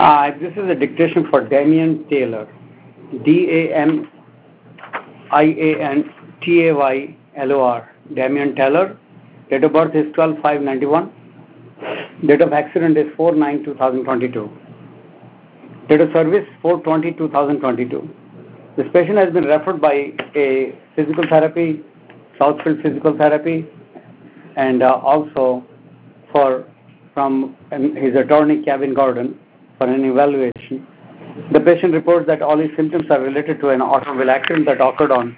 This is a dictation for Damian Taylor. DAMIAN Damian Taylor. Date of birth is 12/5/91. Date of accident is 4/9/2022. Date of service 4/20/2022. This patient has been referred by a physical therapy, Southfield Physical Therapy, and also from his attorney, Kevin Gordon, for an evaluation. The patient reports that all his symptoms are related to an automobile accident that occurred on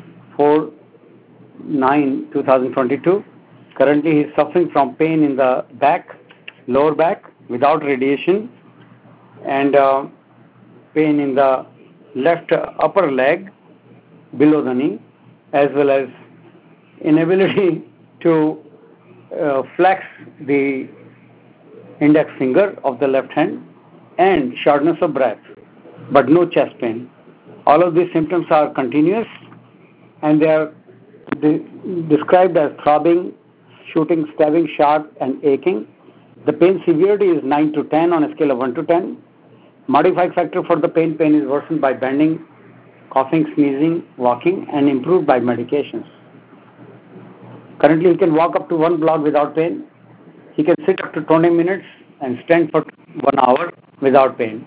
4/9/2022. Currently, he is suffering from pain in the back, lower back, without radiation, and pain in the left upper leg, below the knee, as well as inability to flex the index finger of the left hand, and shortness of breath, but no chest pain. All of these symptoms are continuous, and they are described as throbbing, shooting, stabbing, sharp, and aching. The pain severity is 9 to 10 on a scale of 1 to 10. Modified factor for the pain is worsened by bending, coughing, sneezing, walking, and improved by medications. Currently, he can walk up to 1 block without pain. He can sit up to 20 minutes and stand for 1 hour without pain.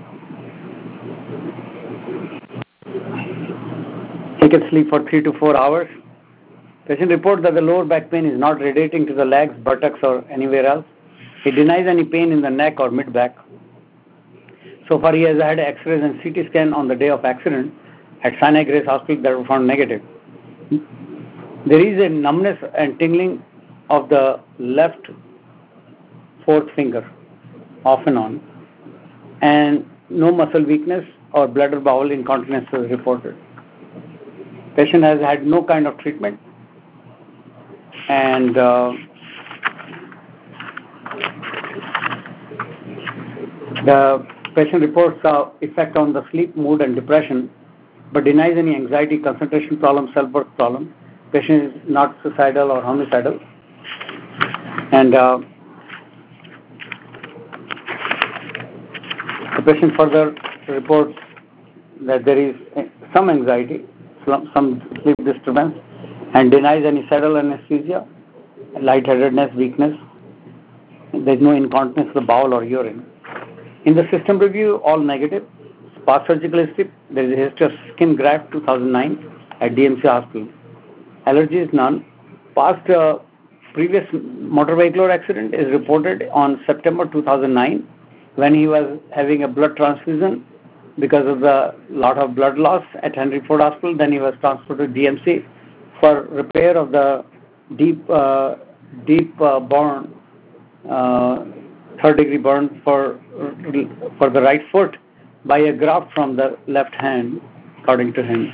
He can sleep for 3 to 4 hours. Patient reports that the lower back pain is not radiating to the legs, buttocks, or anywhere else. He denies any pain in the neck or mid-back. So far, he has had X-rays and CT scan on the day of accident at Sinai Grace Hospital that were found negative. There is a numbness and tingling of the left fourth finger, off and on, and no muscle weakness or bladder bowel incontinence was reported. Patient has had no kind of treatment, and the patient reports effect on the sleep, mood, and depression, but denies any anxiety, concentration problem, self-worth problem. Patient is not suicidal or homicidal, and the patient further reports that there is some anxiety, some sleep disturbance, and denies any saddle anesthesia, lightheadedness, weakness. There is no incontinence of the bowel or urine. In the system review, all negative. Past surgical history, there is a history of skin graft 2009 at DMC Hospital. Allergies, none. Past previous motor vehicle accident is reported on September 2009 when he was having a blood transfusion because of the lot of blood loss at Henry Ford Hospital. Then he was transferred to DMC for repair of the deep burn, third-degree burn for the right foot by a graft from the left hand, according to him.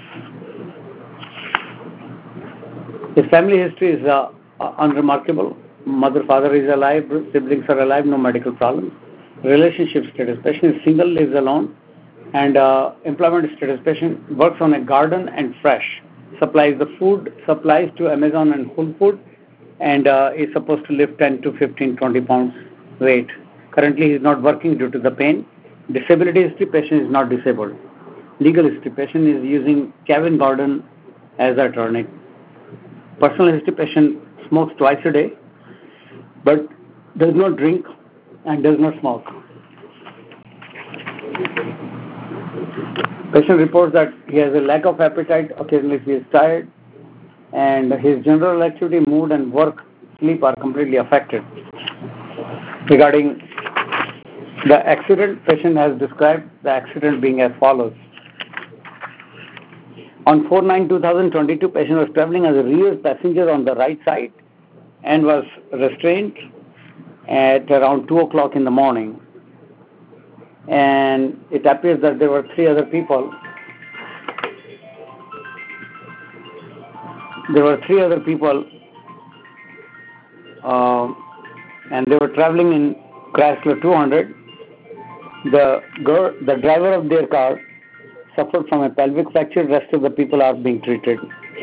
His family history is unremarkable. Mother, father is alive, siblings are alive, no medical problems. Relationship status, patient is single, lives alone, and employment status, patient works on a garden and fresh, supplies the food, supplies to Amazon and Whole Food, and is supposed to lift 10 to 15, 20 pounds weight. Currently, he is not working due to the pain. Disability history, patient is not disabled. Legal history, patient is using Kevin Gordon as attorney. Personal history, patient smokes twice a day, but does not drink and does not smoke. Patient reports that he has a lack of appetite, occasionally he is tired, and his general activity, mood, and work, sleep are completely affected. Regarding the accident, patient has described the accident being as follows. On 4/9/2022, patient was traveling as a rear passenger on the right side and was restrained at around 2 o'clock in the morning. And it appears that there were 3 other people. And they were traveling in Chrysler 200. The driver of their car suffered from a pelvic fracture. Rest of the people are being treated.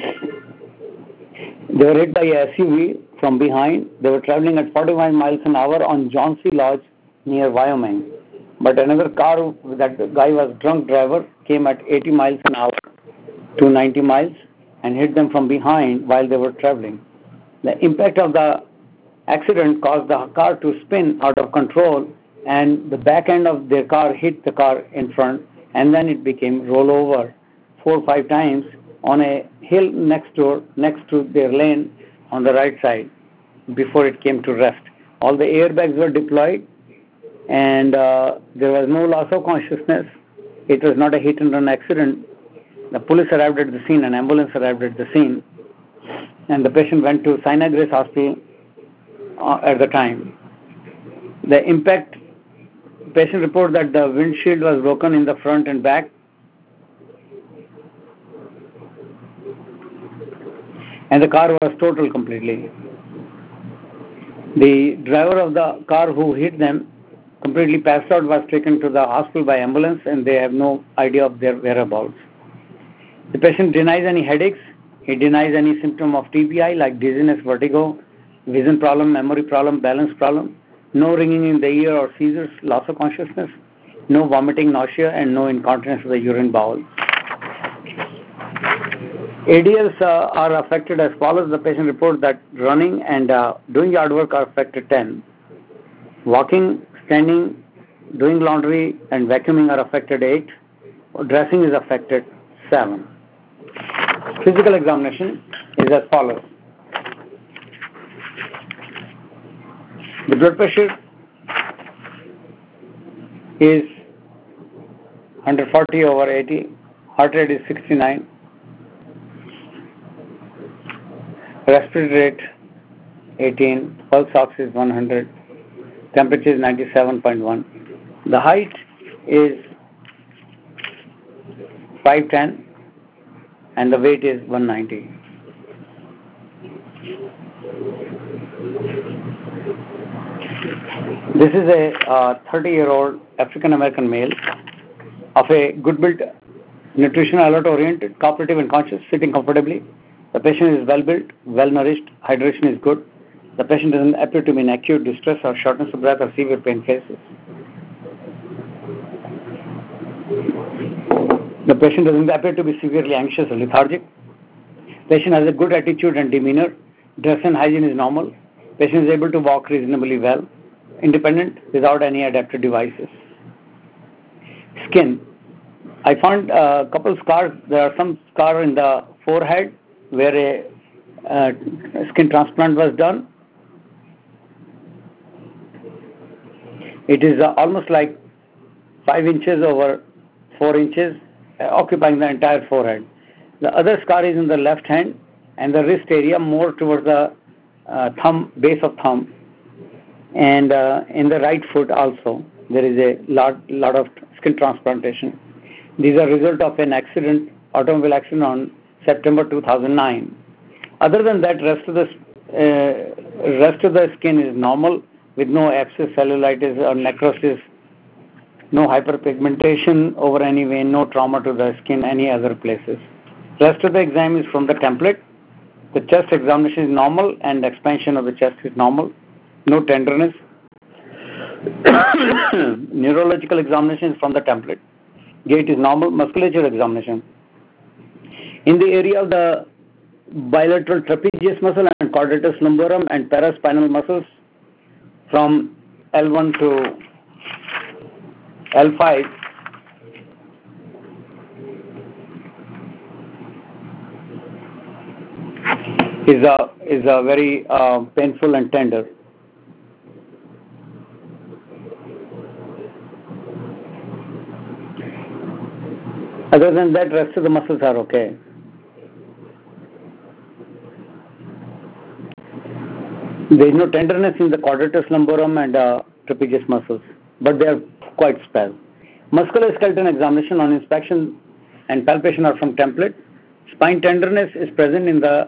They were hit by a SUV from behind. They were traveling at 45 miles an hour on John C. Lodge near Wyoming. But another car, that the guy was drunk driver, came at 80 miles an hour to 90 miles and hit them from behind while they were traveling. The impact of the accident caused the car to spin out of control, and the back end of their car hit the car in front, and then it became rollover 4 or 5 times on a hill next to their lane on the right side before it came to rest. All the airbags were deployed, and there was no loss of consciousness. It was not a hit and run accident. The police arrived at the scene, an ambulance arrived at the scene, and the patient went to Sinai Grace Hospital at the time. The impact, patient reported that the windshield was broken in the front and back, and the car was total completely. The driver of the car who hit them completely passed out, was taken to the hospital by ambulance, and they have no idea of their whereabouts. The patient denies any headaches. He denies any symptom of TBI like dizziness, vertigo, vision problem, memory problem, balance problem, no ringing in the ear or seizures, loss of consciousness, no vomiting, nausea, and no incontinence of the urine bowel. ADLs are affected as follows. The patient reports that running and doing yard work are affected 10. Walking, standing, doing laundry, and vacuuming are affected 8. Dressing is affected 7. Physical examination is as follows. The blood pressure is 140/80. Heart rate is 69. Respiratory rate 18. Pulse ox is 100. Temperature is 97.1. The height is 5'10", and the weight is 190. This is a 30-year-old African American male of a good built, nutritional, alert oriented, cooperative and conscious, sitting comfortably. The patient is well built, well nourished, hydration is good. The patient doesn't appear to be in acute distress or shortness of breath or severe pain phases. The patient doesn't appear to be severely anxious or lethargic. Patient has a good attitude and demeanor. Dress and hygiene is normal. Patient is able to walk reasonably well, independent, without any adaptive devices. Skin. I found a couple scars. There are some scars in the forehead where a skin transplant was done. It is almost like 5 inches over 4 inches, occupying the entire forehead. The other scar is in the left hand and the wrist area, more towards the base of thumb, and in the right foot also there is a lot of skin transplantation. These are result of an accident, automobile accident on September 2009. Other than that, rest of the skin is normal, with no abscess, cellulitis or necrosis, no hyperpigmentation over any vein, no trauma to the skin, any other places. Rest of the exam is from the template. The chest examination is normal and expansion of the chest is normal, no tenderness. Neurological examination is from the template. Gait is normal. Musculature examination. In the area of the bilateral trapezius muscle and quadratus lumborum and paraspinal muscles from L1 to L5, is a very painful and tender. Other than that, rest of the muscles are okay. There is no tenderness in the quadratus lumborum and trapezius muscles, but they are quite spare. Musculoskeletal examination on inspection and palpation are from template. Spine tenderness is present in the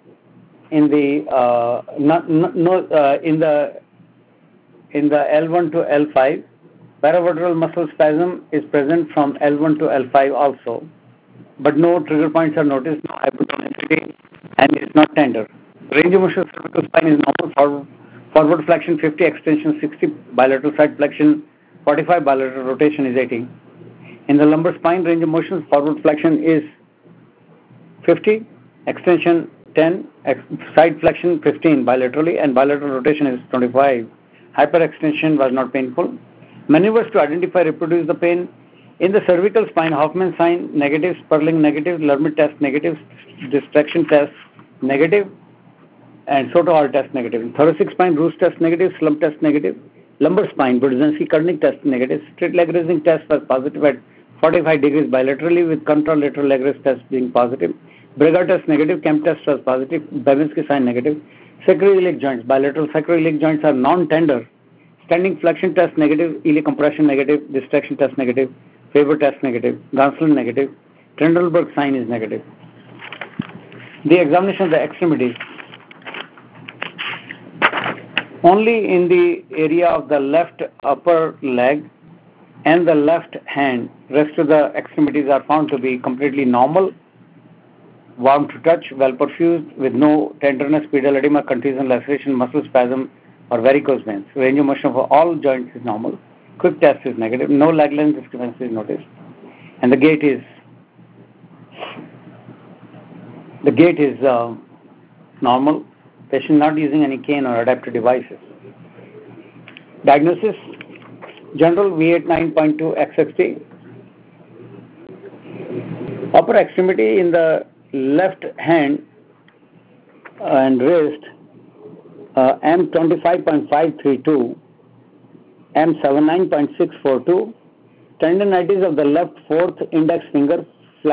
L1 to L5. Paravertebral muscle spasm is present from L1 to L5 also, but no trigger points are noticed, no hypotonicity, and it is not tender. Range of motion cervical spine is normal. Forward flexion 50, extension 60, bilateral side flexion 45, bilateral rotation is 80. In the lumbar spine, range of motion, forward flexion is 50, extension 10, side flexion 15 bilaterally, and bilateral rotation is 25. Hyperextension was not painful. Maneuvers to identify, reproduce the pain. In the cervical spine, Hoffman sign negative, Sperling negative, Lermit test negative, distraction test negative, and Soto-Hall test negative. In thoracic spine, Roos test negative, Slump test negative. Lumbar spine, Budzinski-Kernig test negative. Straight leg raising test was positive at 45 degrees bilaterally, with contralateral leg raise test being positive. Brega test negative, Kemp test was positive, Babinski sign negative. Sacroiliac joints, bilateral sacroiliac joints are non-tender. Standing flexion test negative, iliac compression negative, distraction test negative, Faber test negative, Gonsalves negative, Trendelenburg sign is negative. The examination of the extremities. Only in the area of the left upper leg and the left hand, rest of the extremities are found to be completely normal, warm to touch, well perfused, with no tenderness, pedal edema, contusion, laceration, muscle spasm, or varicose veins. Range of motion for all joints is normal. Quick test is negative. No leg length discrepancy is noticed. And the gait is normal. Patient not using any cane or adaptive devices. Diagnosis: general V8 9.2 XXT. Upper extremity in the left hand and wrist, M25.532, M79.642, tendinitis of the left fourth index finger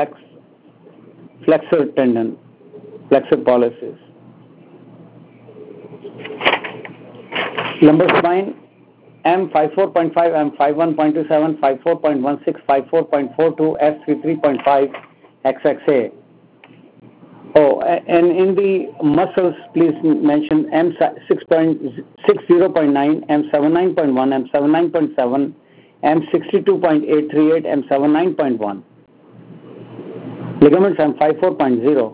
flexor tendon, flexor pollicis. Lumbar spine, M54.5, M51.27, 54.16, 54.42, S33.5, XXA. Oh, and in the muscles, please mention M60.9, M79.1, M79.7, M62.838, M79.1. Ligaments, M54.0.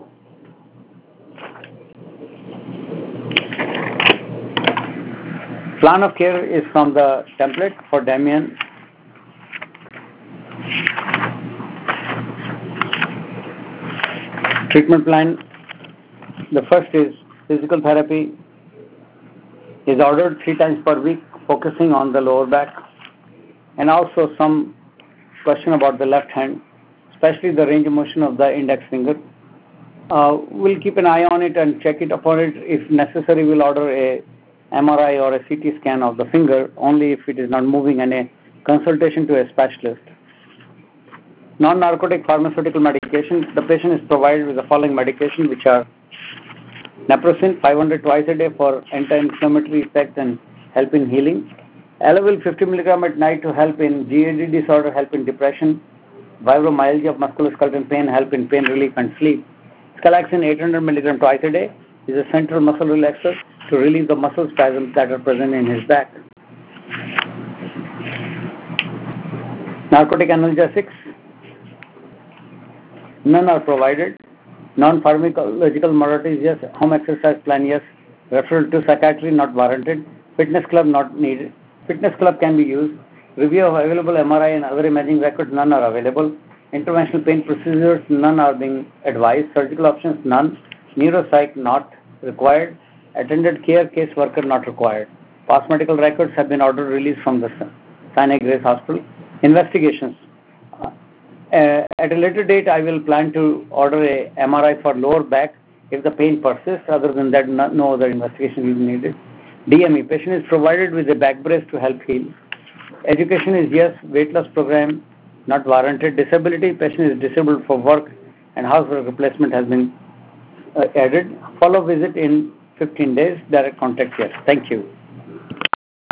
Plan of care is from the template for Damien. Treatment plan. The first is physical therapy is ordered 3 times per week, focusing on the lower back, and also some question about the left hand, especially the range of motion of the index finger. We'll keep an eye on it and check it upon it. If necessary, we'll order a MRI or a CT scan of the finger, only if it is not moving, and a consultation to a specialist. Non-narcotic pharmaceutical medication. The patient is provided with the following medication, which are naproxen 500 twice a day for anti-inflammatory effect and help in healing. Elavil 50 mg at night to help in GAD disorder, help in depression. Fibromyalgia of musculoskeletal pain, help in pain relief and sleep. Scalaxin 800 mg twice a day is a central muscle relaxer to relieve the muscle spasms that are present in his back. Narcotic analgesics. None are provided. Non-pharmacological modalities, yes. Home exercise plan, yes. Referral to psychiatry, not warranted. Fitness club, not needed. Fitness club can be used. Review of available MRI and other imaging records, none are available. Interventional pain procedures, none are being advised. Surgical options, none. Neuropsych, not required. Attended care case worker, not required. Past medical records have been ordered released from the Sinai Grace Hospital. Investigations. At a later date, I will plan to order a MRI for lower back if the pain persists. Other than that, no other investigation will be needed. DME. Patient is provided with a back brace to help heal. Education is yes. Weight loss program, not warranted. Disability. Patient is disabled for work and housework replacement has been added. Follow visit in 15 days. Direct contact, yes. Thank you.